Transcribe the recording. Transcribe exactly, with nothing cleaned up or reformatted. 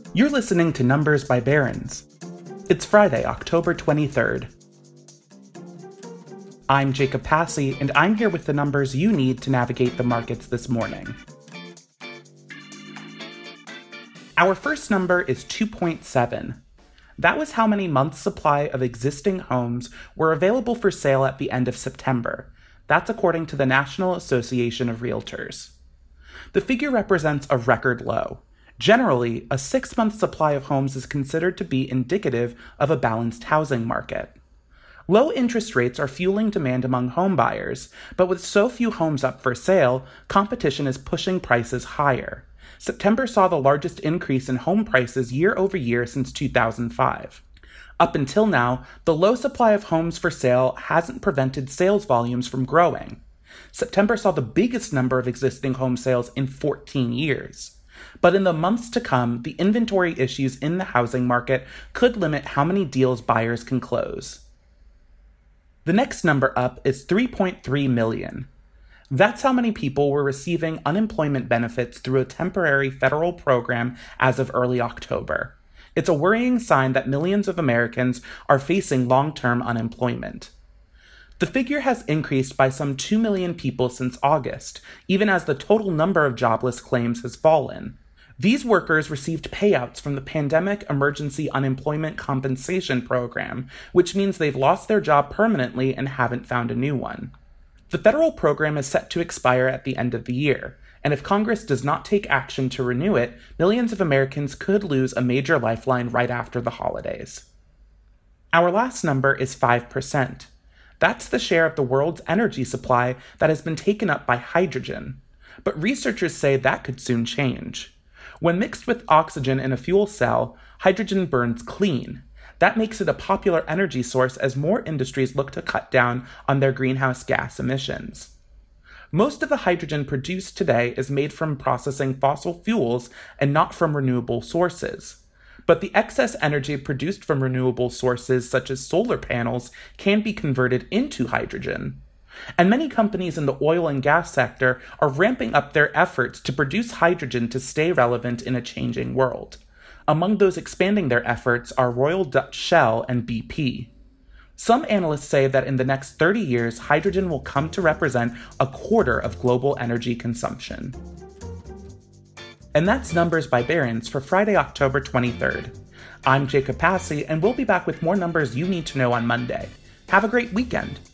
You're listening to Numbers by Barron's. It's Friday, October twenty-third. I'm Jacob Passy, and I'm here with the numbers you need to navigate the markets this morning. Our first number is two point seven. That was how many months' supply of existing homes were available for sale at the end of September. That's according to the National Association of Realtors. The figure represents a record low. Generally, a six-month supply of homes is considered to be indicative of a balanced housing market. Low interest rates are fueling demand among home buyers, but with so few homes up for sale, competition is pushing prices higher. September saw the largest increase in home prices year over year since two thousand five. Up until now, the low supply of homes for sale hasn't prevented sales volumes from growing. September saw the biggest number of existing home sales in fourteen years. But in the months to come, the inventory issues in the housing market could limit how many deals buyers can close. The next number up is three point three million. That's how many people were receiving unemployment benefits through a temporary federal program as of early October. It's a worrying sign that millions of Americans are facing long-term unemployment. The figure has increased by some two million people since August, even as the total number of jobless claims has fallen. These workers received payouts from the Pandemic Emergency Unemployment Compensation Program, which means they've lost their job permanently and haven't found a new one. The federal program is set to expire at the end of the year, and if Congress does not take action to renew it, millions of Americans could lose a major lifeline right after the holidays. Our last number is five percent. That's the share of the world's energy supply that has been taken up by hydrogen. But researchers say that could soon change. When mixed with oxygen in a fuel cell, hydrogen burns clean. That makes it a popular energy source as more industries look to cut down on their greenhouse gas emissions. Most of the hydrogen produced today is made from processing fossil fuels and not from renewable sources. But the excess energy produced from renewable sources such as solar panels can be converted into hydrogen. And many companies in the oil and gas sector are ramping up their efforts to produce hydrogen to stay relevant in a changing world. Among those expanding their efforts are Royal Dutch Shell and B P. Some analysts say that in the next thirty years, hydrogen will come to represent a quarter of global energy consumption. And that's Numbers by Barron's for Friday, October twenty-third. I'm Jacob Passy, and we'll be back with more numbers you need to know on Monday. Have a great weekend.